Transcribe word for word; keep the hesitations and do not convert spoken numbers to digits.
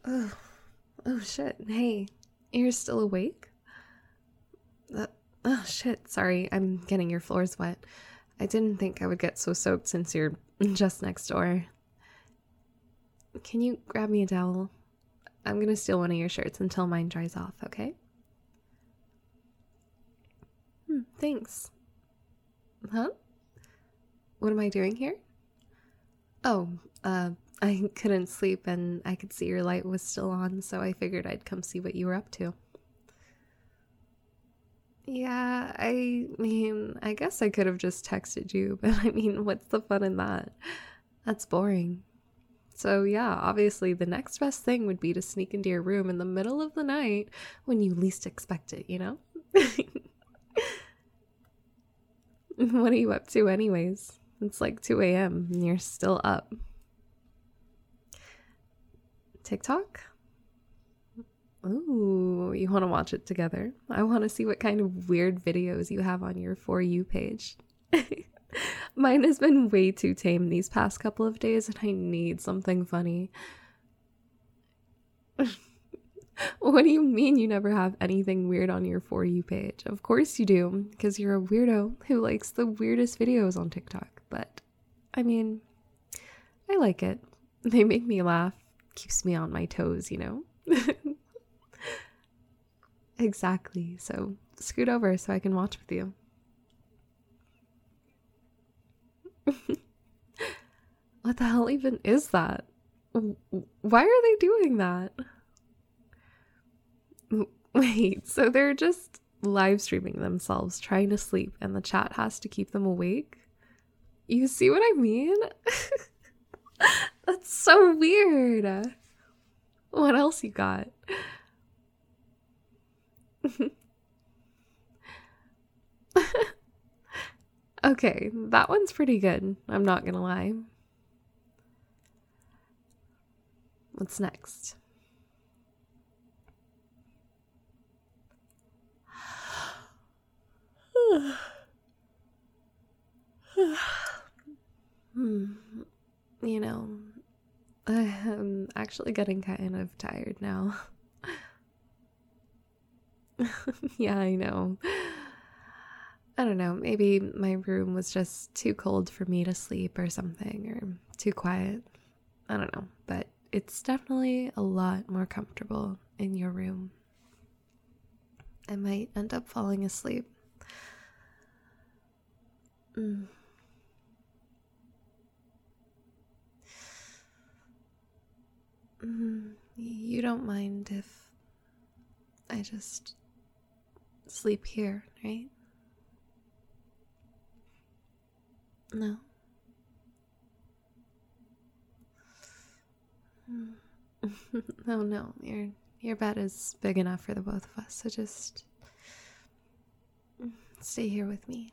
Oh, oh shit. Hey, you're still awake? Uh, oh shit, sorry, I'm getting your floors wet. I didn't think I would get so soaked since you're just next door. Can you grab me a towel? I'm gonna steal one of your shirts until mine dries off, okay? Hmm, thanks. Huh? What am I doing here? Oh, uh, I couldn't sleep and I could see your light was still on, so I figured I'd come see what you were up to. Yeah, I mean, I guess I could have just texted you, but I mean, what's the fun in that? That's boring. So, yeah, obviously, the next best thing would be to sneak into your room in the middle of the night when you least expect it, you know? What are you up to, anyways? It's like two a m and you're still up. TikTok? Ooh, you want to watch it together? I want to see what kind of weird videos you have on your For You page. Mine has been way too tame these past couple of days, and I need something funny. What do you mean you never have anything weird on your For You page? Of course you do, because you're a weirdo who likes the weirdest videos on TikTok. But, I mean, I like it. They make me laugh. Keeps me on my toes, you know? Exactly. So, scoot over so I can watch with you. What the hell even is that? Why are they doing that? Wait, so they're just live streaming themselves trying to sleep and the chat has to keep them awake? You see what I mean? That's so weird. What else you got? Okay, that one's pretty good. I'm not gonna lie. What's next? Hmm. You know, I'm actually getting kind of tired now. Yeah, I know. I don't know, maybe my room was just too cold for me to sleep or something, or too quiet. I don't know, but it's definitely a lot more comfortable in your room. I might end up falling asleep. Mm. Mm, you don't mind if I just sleep here, right? No? Mm. No, no, your your bed is big enough for the both of us, so just stay here with me.